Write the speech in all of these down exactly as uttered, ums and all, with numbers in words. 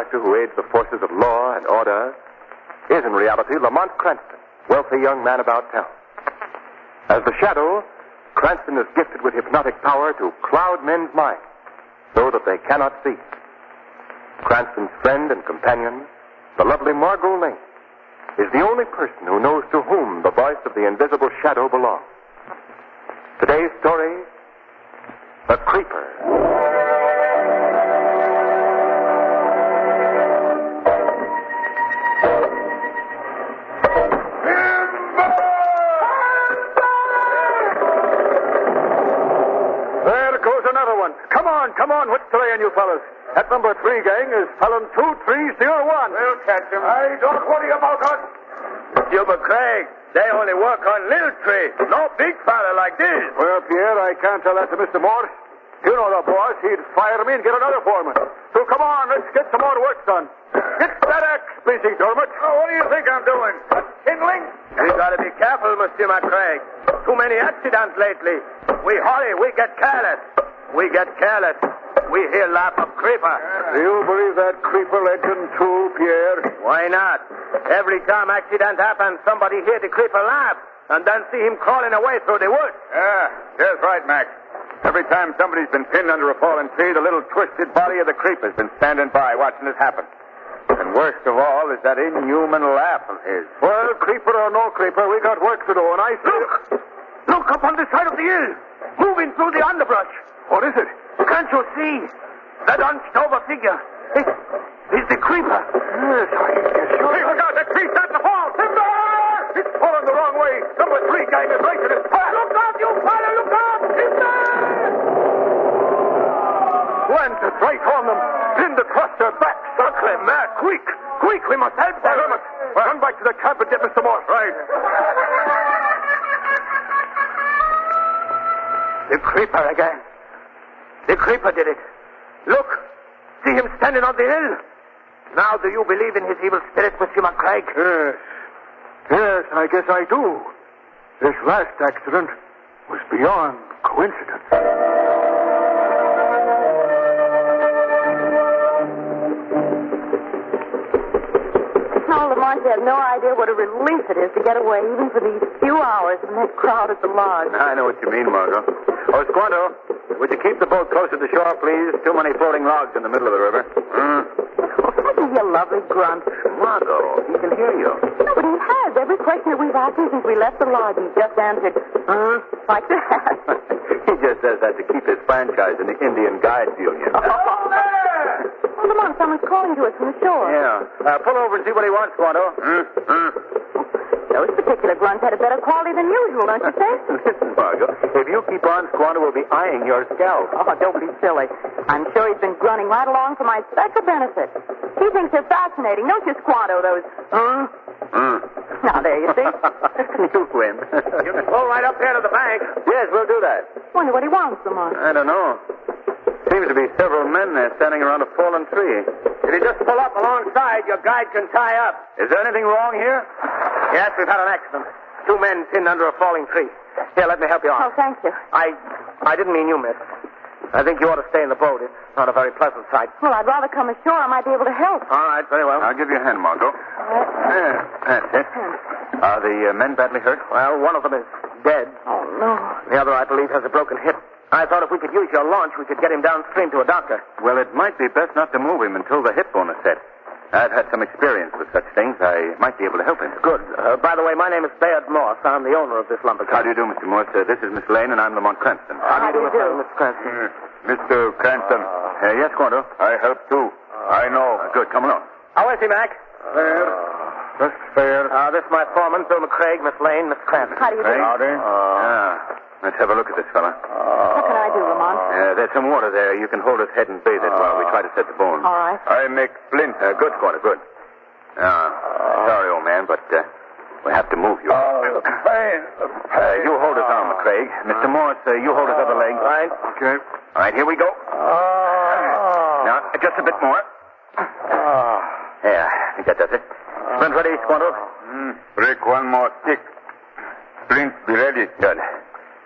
character who aids the forces of law and order is in reality Lamont Cranston, wealthy young man about town. As the Shadow, Cranston is gifted with hypnotic power to cloud men's minds so that they cannot see. Cranston's friend and companion, the lovely Margot Lane, is the only person who knows to whom the voice of the invisible Shadow belongs. Today's story, The Creeper. Come on, come on. What's delaying you fellas? That number three gang is felon two three zero one. We'll catch him. Hey, don't worry about us. Monsieur McCraig, they only work on little tree. No big fella like this. Well, Pierre, I can't tell that to Mister Morse. You know the boss. He'd fire me and get another foreman. So come on, let's get some more work done. Get that axe busy, Dermot. Oh, what do you think I'm doing? Kindling? We gotta be careful, Monsieur McCraig. Too many accidents lately. We hurry, we get careless. We get careless. We hear laugh of creeper. Do you believe that creeper legend too, Pierre? Why not? Every time accident happens, somebody hear the creeper laugh and then see him crawling away through the woods. Yeah, that's right, Mac. Every time somebody's been pinned under a fallen tree, the little twisted body of the creeper's been standing by watching it happen. And worst of all is that inhuman laugh of his. Well, creeper or no creeper, we got work to do, and I say... Look! Look up on the side of the hill! Moving through the underbrush. What is it? Can't you see? That hunched over figure. It, it's the creeper. Yes, I guess you're... Hey, look out! That tree's starting to fall! Timber! It's falling the wrong way. Number three gang is right in its path. Look out, you fella! Look out! Timber! Lances right on them. Pinned across their backs. Sacre mère! Quick! Quick! We must help them. Dermot, run back to the camp and get Mister Morse. Right. The creeper again. The creeper did it. Look. See him standing on the hill. Now, do you believe in his evil spirit, Monsieur McCraig? Yes. Yes, I guess I do. This last accident was beyond coincidence. Oh, Lamont, you have no idea what a relief it is to get away, even for these few hours from that crowd at the lodge. I know what you mean, Margot. Oh, Squanto, would you keep the boat closer to shore, please? Too many floating logs in the middle of the river. Mm. Oh, isn't he a lovely grunt? Margot, he can hear you. No, but he has. Every question that we've asked him since we left the lodge, he's just answered, uh, like that. He just says that to keep his franchise in the Indian Guides Union. Oh, there! Oh, Lamont, someone's calling to us from the shore. Yeah. Uh, pull over and see what he wants, Squanto. Mm, mm. Those particular grunts had a better quality than usual, don't you think? Listen, Margot, if you keep on, Squanto will be eyeing your scalp. Oh, don't be silly. I'm sure he's been grunting right along for my special benefit. He thinks they're fascinating, don't you, Squanto, those... Uh? Mm. Now, there you see. You win. You can pull right up here to the bank. Yes, we'll do that. Wonder what he wants, Lamont. I don't know. Seems to be several men there standing around a fallen tree. If you just pull up alongside, your guide can tie up. Is there anything wrong here? Yes, we've had an accident. Two men pinned under a falling tree. Here, let me help you Oh, on. thank you. I I didn't mean you, miss. I think you ought to stay in the boat. It's not a very pleasant sight. Well, I'd rather come ashore. I might be able to help. All right, very well. I'll give you a hand, Margot. There, that's it. Are the uh, men badly hurt? Well, one of them is dead. Oh, no. The other, I believe, has a broken hip. I thought if we could use your launch, we could get him downstream to a doctor. Well, it might be best not to move him until the hip bone is set. I've had some experience with such things. I might be able to help him. Good. Uh, by the way, my name is Bayard Morse. I'm the owner of this lumber How do company. you do, Mister Morse? Uh, this is Miss Lane, and I'm Lamont Cranston. How do you do, do? Mister Cranston? Uh, Mister Cranston. Uh, yes, Squanto. I help, too. I know. Uh, good. Come along. How is he, Mac? Fair. Just fair. Uh, this is my foreman, Bill McCraig, Miss Lane, Mister Cranston. How do you do? Howdy. Ah, let's have a look at this fella. What can I do, Lamont? Uh, there's some water there. You can hold his head and bathe it while we try to set the bone. All right. I make splint. Uh, good, Squanto, good. Uh, sorry, old man, but uh, we have to move you. Oh, pain. Uh, you hold his arm, McCraig. Mister Morse, uh, you hold his other leg. Right. Okay. All right, here we go. Oh. Now, just a bit more. Oh. Yeah, I think that does it. Splint ready, Squanto? Mm, break one more stick. Splint be ready. Good.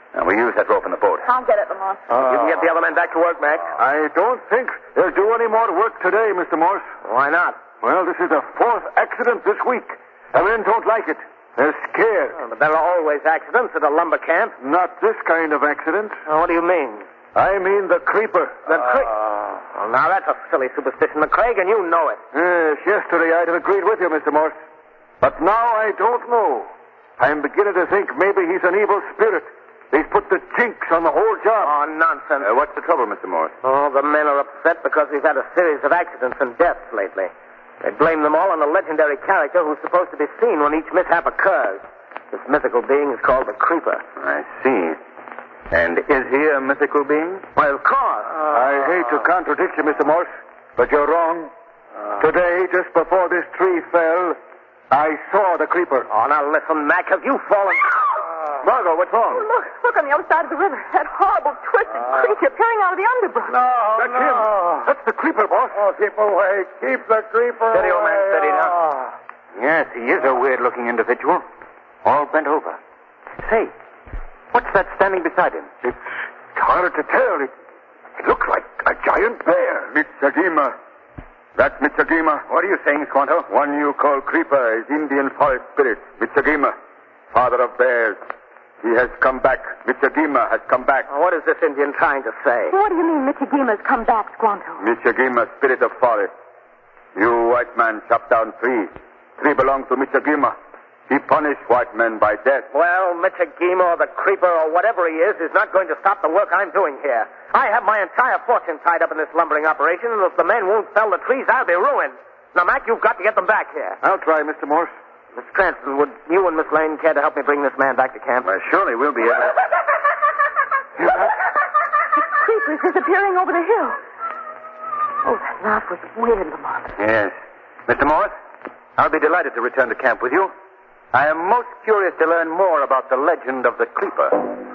Now, we use that rope in the boat. I'll get it, Lamont. You can get the other men back to work, Mac. I don't think they'll do any more work today, Mister Morse. Why not? Well, this is the fourth accident this week. The men don't like it. They're scared. Oh, but there are always accidents at a lumber camp. Not this kind of accident. Oh, what do you mean? I mean the creeper. The cre- Ah. Well, now, that's a silly superstition, McCraig, and you know it. Yes, yesterday I'd have agreed with you, Mister Morse. But now I don't know. I'm beginning to think maybe he's an evil spirit. He's put the jinx on the whole job. Oh, nonsense. Uh, what's the trouble, Mister Morse? Oh, the men are upset because we've had a series of accidents and deaths lately. They blame them all on the legendary character who's supposed to be seen when each mishap occurs. This mythical being is called the Creeper. I see. And is he a mythical being? Well, of course. I hate to contradict you, Mister Morse, but you're wrong. Today, just before this tree fell, I saw the creeper. Oh, now listen, Mac, have you fallen... Margot, what's wrong? Oh, look, look on the other side of the river. That horrible, twisted creature peering out of the underbrush. No, That's him. That's the creeper, boss. Oh, keep away. Keep the creeper Steady, old man, away. steady now. Oh. Yes, he is a weird-looking individual. All bent over. Say, what's that standing beside him? It's hard to tell. It, it looks like a giant bear. Mitsagima. That's Mitsagima. What are you saying, Squanto? One you call Creeper is Indian false spirit. Mitsagima, father of bears. He has come back. Mitsagima has come back. Oh, what is this Indian trying to say? What do you mean Michigima's come back, Squanto? Mitsagima, spirit of forest. You white man chopped down three. Three belong to Mitsagima. He punished white men by death. Well, Michigima or the Creeper or whatever he is is not going to stop the work I'm doing here. I have my entire fortune tied up in this lumbering operation, and if the men won't fell the trees, I'll be ruined. Now, Mac, you've got to get them back here. I'll try, Mister Morse. Miss Cranston, would you and Miss Lane care to help me bring this man back to camp? Well, surely we'll be able to... The creeper's disappearing over the hill. Oh, that laugh was weird, Lamont. Yes. Mister Morris, I'll be delighted to return to camp with you. I am most curious to learn more about the legend of the Creeper.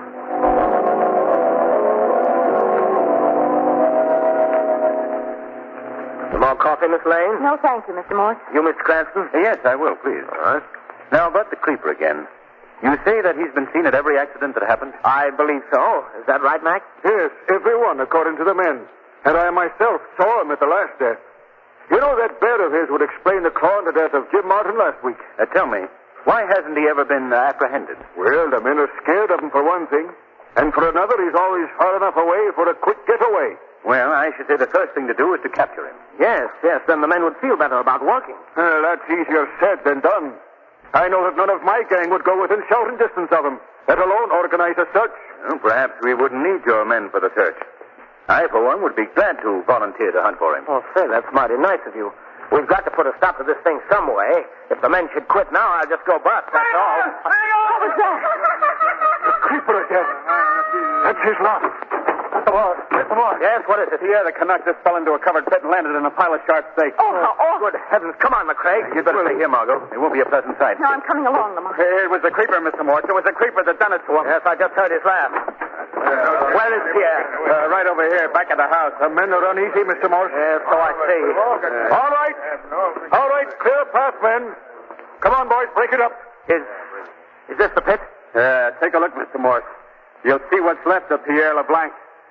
Some more coffee, Miss Lane? No, thank you, Mister Morse. You, Miss Cranston? Yes, I will, please. All right. Now, about the Creeper again. You say that he's been seen at every accident that happened? I believe so. Is that right, Mac? Yes, everyone, according to the men. And I myself saw him at the last death. You know, that bear of his would explain the claw and the death of Jim Martin last week. Uh, tell me, why hasn't he ever been uh, apprehended? Well, the men are scared of him for one thing. And for another, he's always far enough away for a quick getaway. Well, I should say the first thing to do is to capture him. Yes, yes. Then the men would feel better about working. Well, that's easier said than done. I know that none of my gang would go within shouting distance of him, let alone organize a search. Well, perhaps we wouldn't need your men for the search. I, for one, would be glad to volunteer to hunt for him. Oh, say, that's mighty nice of you. We've got to put a stop to this thing some way. If the men should quit now, I'll just go bust, that's all. What was that? The creeper again. That's his lot. Come on, come on. Yes, what is it? Pierre, the Canuck just fell into a covered pit and landed in a pile of sharp steaks. Oh, how awful. Good heavens. Come on, McCraig. You'd better stay here, Margot. It won't be a pleasant sight. No, I'm coming along, Lamont. It was the creeper, Mister Morse. It was the creeper that done it to him. Yes, I just heard his laugh. Where is Pierre? Uh, right over here, back at the house. The men are uneasy, Mister Morse. Yes, so I see. All right. All right, clear path, men. Come on, boys, break it up. Is, is this the pit? Uh, take a look, Mister Morse. You'll see what's left of Pierre LeBlanc.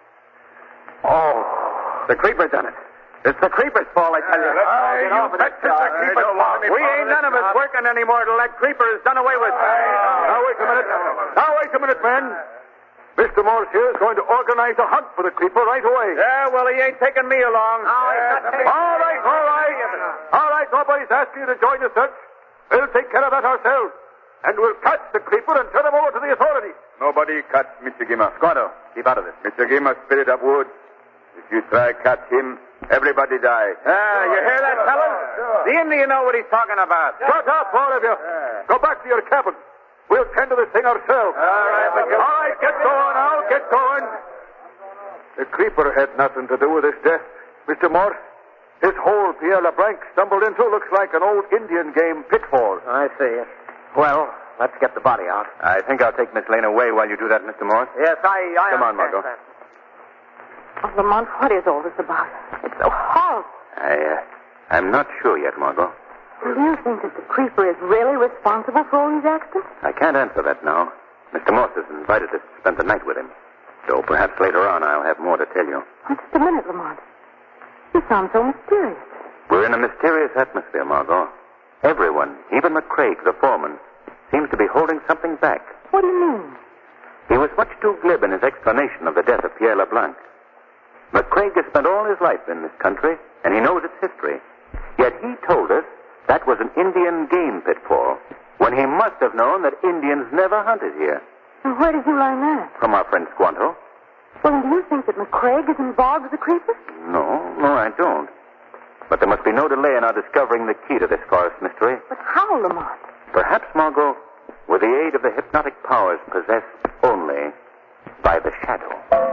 Oh. The creeper done it. It's the creeper's fault, I tell you. Aye, you bet it's the creeper's fault. We ain't none of us working anymore till that creeper is done away with. Now, wait a minute. Now, wait a minute, men. Mister Morse here is going to organize a hunt for the creeper right away. Yeah, well, he ain't taking me along. No, he's not taking- All right, all right. All right, nobody's asking you to join the search. We'll take care of that ourselves. And we'll catch the creeper and turn him over to the authorities. Nobody catch Mister Gima. Squanto, keep out of this. Mister Gima, spirit of wood. If you try catch him, everybody die. Ah, you hear that, fellas? The Indian know what he's talking about. Shut up, all of you. Go back to your cabin. We'll tend to this thing ourselves. All right, but you- All right, get going now. Get going. The creeper had nothing to do with his death. Mister Morse, his hole Pierre LeBlanc stumbled into looks like an old Indian game pitfall. I see. Well, let's get the body out. I think I'll take Miss Lane away while you do that, Mister Morse. Yes, I... I Come on, understand Margot. that. Oh, Lamont, what is all this about? It's so horrible. I, uh, I'm not sure yet, Margot. Do you think that the creeper is really responsible for all these accidents? I can't answer that now. Mister Morse has invited us to spend the night with him. So perhaps later on I'll have more to tell you. Oh, just a minute, Lamont. You sound so mysterious. We're in a mysterious atmosphere, Margot. Everyone, even McCraig, the foreman, seems to be holding something back. What do you mean? He was much too glib in his explanation of the death of Pierre LeBlanc. McCraig has spent all his life in this country, and he knows its history. Yet he told us that was an Indian game pitfall, when he must have known that Indians never hunted here. And where did you learn that? From our friend Squanto. Well, then do you think that McCraig is involved with the creeper? No, no, I don't. But there must be no delay in our discovering the key to this forest mystery. But how, Lamont? Perhaps, Margot, with the aid of the hypnotic powers possessed only by the shadow.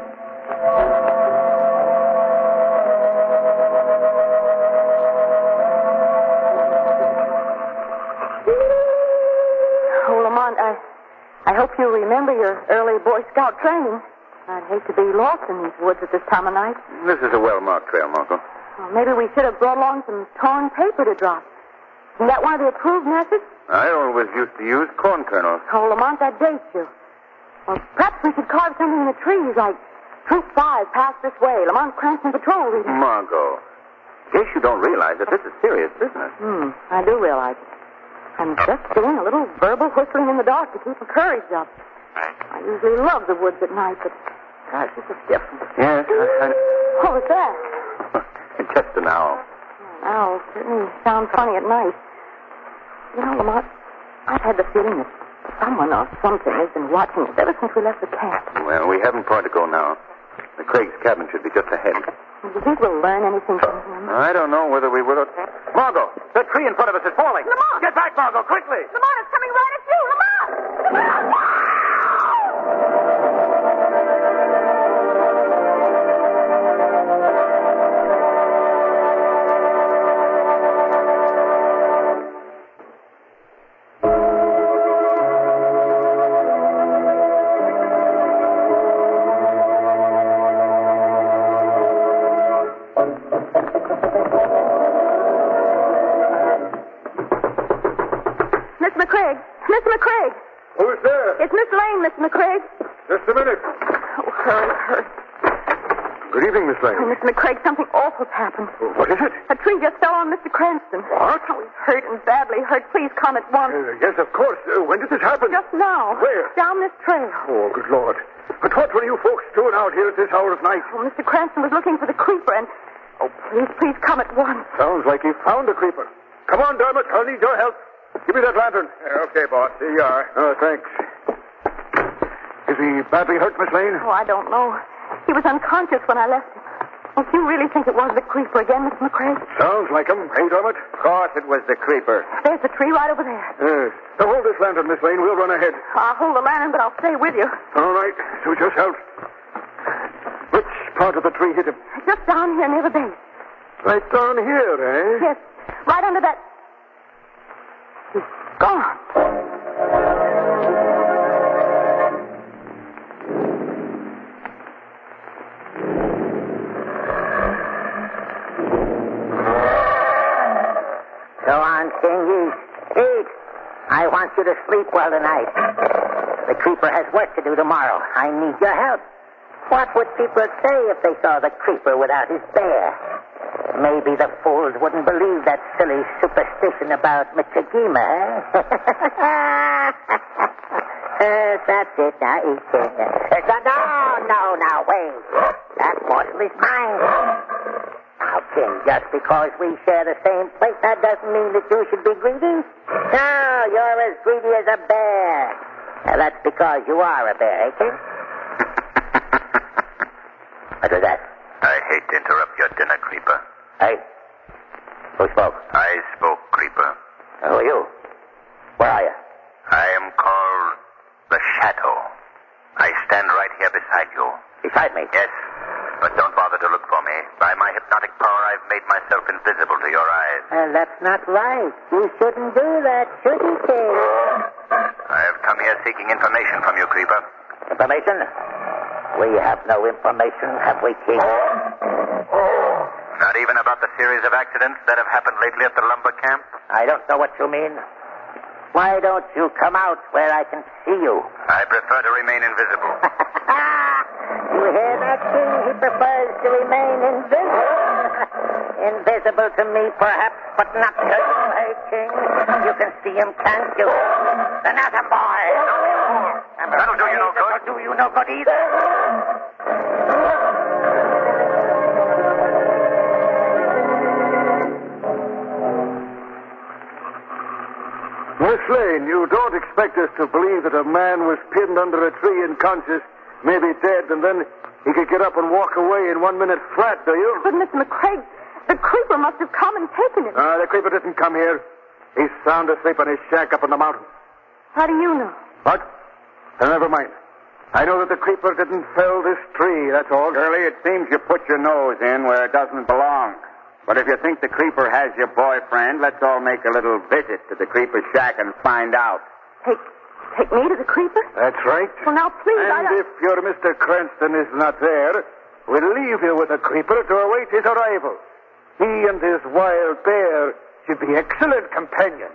Oh, Lamont, I, I hope you remember your early Boy Scout training. I'd hate to be lost in these woods at this time of night. This is a well-marked trail, Margot. Well, maybe we should have brought along some torn paper to drop. Isn't that one of the approved methods? I always used to use corn kernels. Oh, Lamont, that dates you. Well, perhaps we should carve something in the trees, like Troop five, pass this way, Lamont Cranston Patrol reading. Margot, in case you don't realize that this is serious business. Hmm, I do realize it. I'm just doing a little verbal whistling in the dark to keep my courage up. I usually love the woods at night, but gosh, this is different. Yes, I... What was that? Just an owl. An owl certainly sounds funny at night. You know, Lamont, I've had the feeling that someone or something has been watching us ever since we left the camp. Well, we haven't far to go now. The Craig's cabin should be just ahead. Do you think we'll learn anything from him? I don't know whether we will or... Margot, that tree in front of us is falling. Lamont! Get back, Margot, quickly! Lamont, it's coming right at you! Lamont! Lamont! Mister McCraig. Who's there? It's Miss Lane, Mister McCraig. Just a minute. Oh, hurry, hurry. Good evening, Miss Lane. Oh, Mister McCraig, something awful's happened. What is it? A tree just fell on Mister Cranston. What? Oh, he's hurt and badly hurt. Please come at once. Uh, yes, of course. Uh, when did this happen? Just now. Where? Down this trail. Oh, good Lord. But what were you folks doing out here at this hour of night? Oh, Mister Cranston was looking for the creeper and... Oh, please, please come at once. Sounds like he found a creeper. Come on, Dermot. I'll need your help. Give me that lantern. Yeah, okay, boss. Here you are. Oh, thanks. Is he badly hurt, Miss Lane? Oh, I don't know. He was unconscious when I left him. Oh, do you really think it was the creeper again, Mister McCraig? Sounds like him. Hey, Dermot? Of course it was the creeper. There's the tree right over there. Yes. Now hold this lantern, Miss Lane. We'll run ahead. I'll hold the lantern, but I'll stay with you. All right. Suit yourself. Which part of the tree hit him? Just down here near the base. Right down here, eh? Yes. Right under that... He's gone. Go on, Stingy. Eat. I want you to sleep well tonight. The creeper has work to do tomorrow. I need your help. What would people say if they saw the creeper without his bear? Maybe the fools wouldn't believe that silly superstition about Michigima, eh? Yes, that's it. Now eat it. No, no, no, wait. That morsel is mine. Now, King, just because we share the same plate, that doesn't mean that you should be greedy. No, you're as greedy as a bear. Now, that's because you are a bear, eh, King? What was that? I hate to interrupt your dinner, Creeper. Hey? Who spoke? I spoke, Creeper. Who are you? Where are you? I am called the Shadow. I stand right here beside you. Beside me? Yes, but don't bother to look for me. By my hypnotic power, I've made myself invisible to your eyes. Uh, that's not right. You shouldn't do that, should you, King? I have come here seeking information from you, Creeper. Information? We have no information, have we, King? Not even about the series of accidents that have happened lately at the lumber camp? I don't know what you mean. Why don't you come out where I can see you? I prefer to remain invisible. You hear that, King? He prefers to remain invisible. Invisible to me, perhaps, but not to you, hey, King? You can see him, can't you? Another boy. That'll do you no good. That'll do you no good either. Miss Lane, you don't expect us to believe that a man was pinned under a tree unconscious, maybe dead, and then he could get up and walk away in one minute flat, do you? But, Mister McCraig, the creeper must have come and taken him. Ah, uh, the creeper didn't come here. He's sound asleep in his shack up in the mountain. How do you know? What? Uh, never mind. I know that the creeper didn't fell this tree, that's all. Curly, it seems you put your nose in where it doesn't belong. But if you think the creeper has your boyfriend, let's all make a little visit to the creeper's shack and find out. Take take me to the creeper? That's right. Well, now, please, and I... if your Mister Cranston is not there, we'll leave you with the creeper to await his arrival. He and his wild bear should be excellent companions.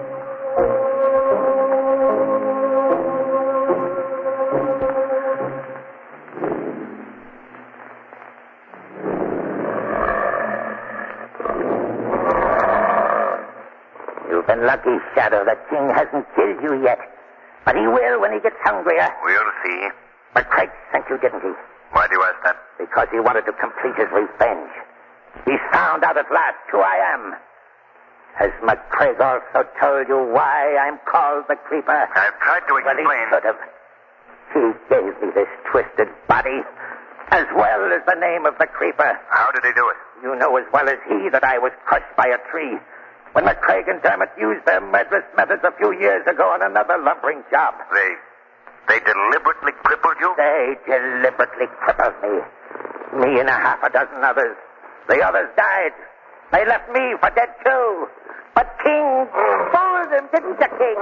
You've been lucky, Shadow. The king hasn't killed you yet. But he will when he gets hungrier. We'll see. McCraig sent you, didn't he? Why do you ask that? Because he wanted to complete his revenge. He's found out at last who I am. Has McCraig also told you why I'm called the Creeper? I've tried to explain. Well, he could have. He gave me this twisted body, as well as the name of the Creeper. How did he do it? You know as well as he that I was crushed by a tree when McCraig and Dermot used their murderous methods a few years ago on another lumbering job. They... they deliberately crippled you? They deliberately crippled me. Me and a half a dozen others. The others died. They left me for dead, too. But King fooled them, didn't you, King?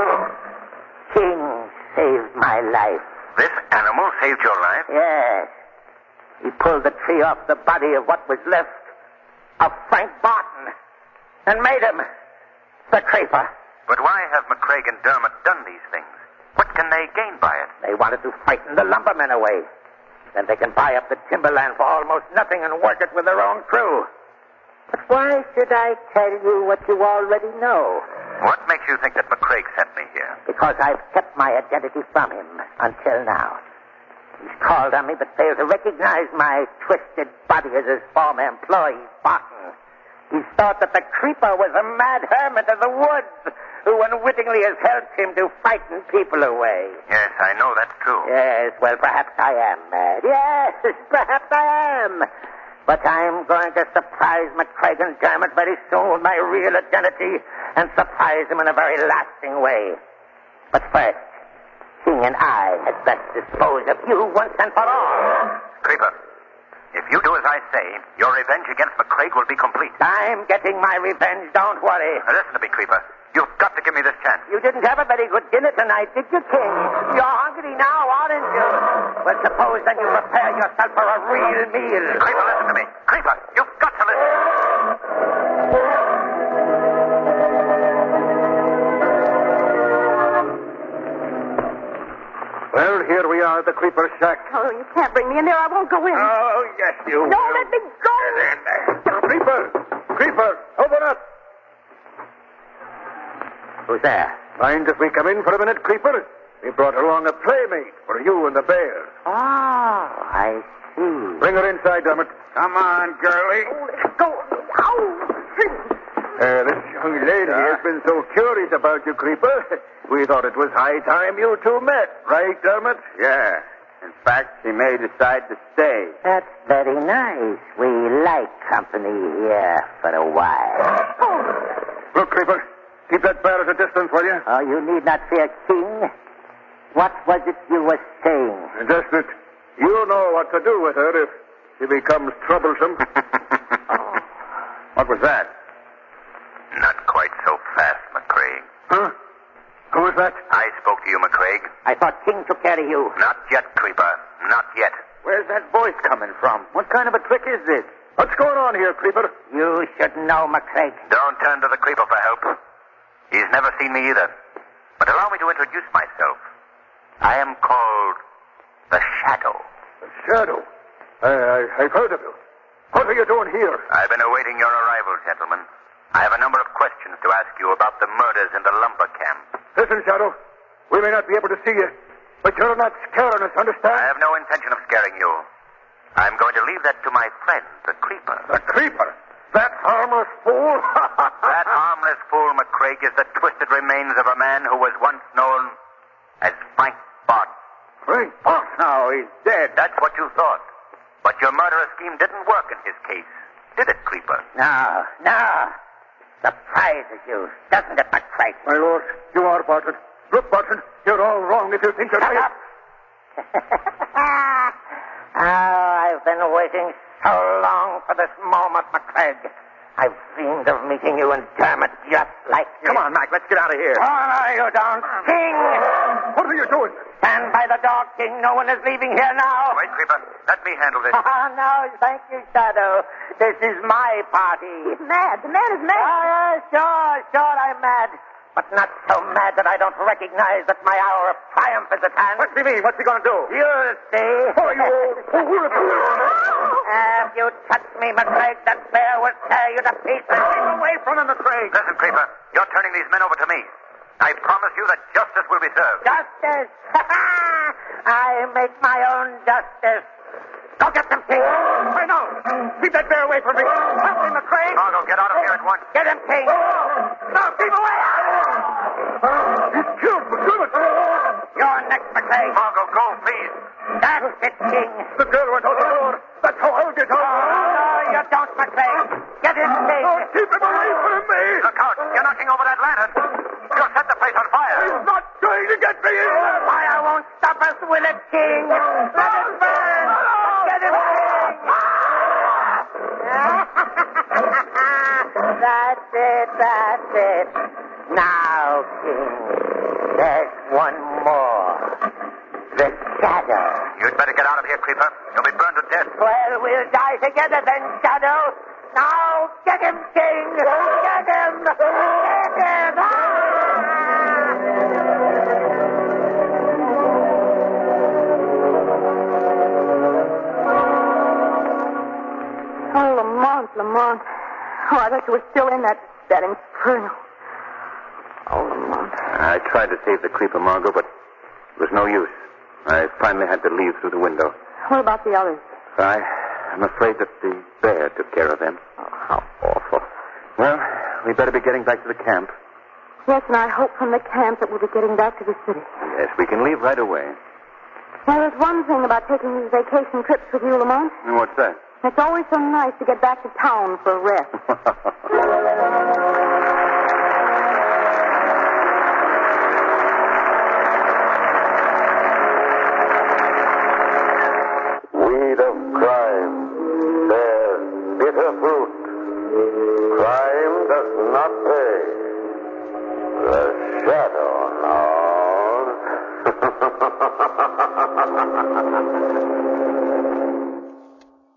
King saved my life. This animal saved your life? Yes. He pulled the tree off the body of what was left of Frank Barton and made him the Creeper. But why have McCraig and Dermot done these things? What can they gain by it? They wanted to frighten the lumbermen away. Then they can buy up the timberland for almost nothing and work it with their own crew. But why should I tell you what you already know? What makes you think that McCraig sent me here? Because I've kept my identity from him until now. He's called on me but failed to recognize my twisted body as his former employee, Barton. He's thought that the Creeper was a mad hermit of the woods who unwittingly has helped him to frighten people away. Yes, I know that's true. Yes, well, perhaps I am mad. Yes, perhaps I am. But I'm going to surprise McCraig and Dermot very soon with my real identity and surprise him in a very lasting way. But first, King and I had best dispose of you once and for all. Creeper, if you do as I say, your revenge against McCraig will be complete. I'm getting my revenge, don't worry. Now listen to me, Creeper. You've got to give me this chance. You didn't have a very good dinner tonight, did you, King? You're hungry now, aren't you? Well, suppose then you prepare yourself for a real meal. Creeper, listen to me. Creeper, you've got to listen. Well, here we are at the Creeper shack. Oh, you can't bring me in there. I won't go in. Oh, yes, you no, will. let me go. Creeper! Creeper! Open up! Who's there? Mind if we come in for a minute, Creeper? We brought along a playmate for you and the bear. Oh, I see. Bring her inside, Dermot. Come on, girlie. Oh, let go of me. Ow! Uh, this young lady Uh. has been so curious about you, Creeper. We thought it was high time you two met. Right, Dermot? Yeah. In fact, she may decide to stay. That's very nice. We like company here for a while. Oh, Look, Creeper. Keep that bear at a distance, will you? Oh, you need not fear, King. What was it you were saying? Just that you know what to do with her if she becomes troublesome. What was that? Not quite so fast, McCraig. Huh? Who was that? I spoke to you, McCraig. I thought King took care of you. Not yet, Creeper. Not yet. Where's that voice coming from? What kind of a trick is this? What's going on here, Creeper? You should know, McCraig. Don't turn to the Creeper for help. He's never seen me either. But allow me to introduce myself. I am called the Shadow. The Shadow? I, I, I've heard of you. What are you doing here? I've been awaiting your arrival, gentlemen. I have a number of questions to ask you about the murders in the lumber camp. Listen, Shadow. We may not be able to see you, but you're not scaring us, understand? I have no intention of scaring you. I'm going to leave that to my friend, the Creeper. The Creeper? That harmless fool? That harmless fool, McCraig, is the twisted remains of a man who was once known as Frank Barton. Frank Barton? Now, he's dead. That's what you thought. But your murderous scheme didn't work in his case. Did it, Creeper? No, no. Surprises you, doesn't it, McCraig? My lord, you are Barton. Look, Barton, you're all wrong if you think you're... Shut up! Oh, I've been waiting so long for this moment, McCraig. I've dreamed of meeting you in Dermot just like this. Come on, Mac, let's get out of here. Oh, no, you don't. King! What are you doing? Stand by the door, King. No one is leaving here now. Wait, Creeper. Let me handle this. Oh, no, thank you, Shadow. This is my party. He's mad. The man is mad. Oh, yeah, sure, sure, I'm mad. But not so mad that I don't recognize that my hour of triumph is at hand. What's he mean? What's he going to do? You'll see. Oh, you old fool. If you touch me, McCraig, that bear will tear you to pieces. Keep away from him, McCraig. Listen, Creeper. You're turning these men over to me. I promise you that justice will be served. Justice? I make my own justice. Go get them, King. I know. Keep that bear away from me. Help me, McCraig. Margot, get out of here at once. Get him, King. Now, keep away. He's killed McDermott. You're next, McCraig. Margot, go, please. That's it, King. The girl went out the door. That's how I'll get out. No, you don't, McCraig. Get him, King. Oh, keep him away from me. Look out. You're knocking over that lantern. You'll set the place on fire. He's not going to get me in there. Fire won't stop us, will it, King? Let it burn. Get him, King. That's it, that's it. Now, King, there's one more. The Shadow. You'd better get out of here, Creeper. You'll be burned to death. Well, we'll die together then, Shadow. Now, get him, King. Get him. Get him. Oh, Lamont, Lamont. Oh, I thought you were still in that, that inferno. Oh, Lamont. I tried to save the Creeper, Margot, but it was no use. I finally had to leave through the window. What about the others? I, I'm afraid that the bear took care of them. Oh, how awful. Well, we better be getting back to the camp. Yes, and I hope from the camp that we'll be getting back to the city. Yes, we can leave right away. Now, there's one thing about taking these vacation trips with you, Lamont. And what's that? It's always so nice to get back to town for a rest.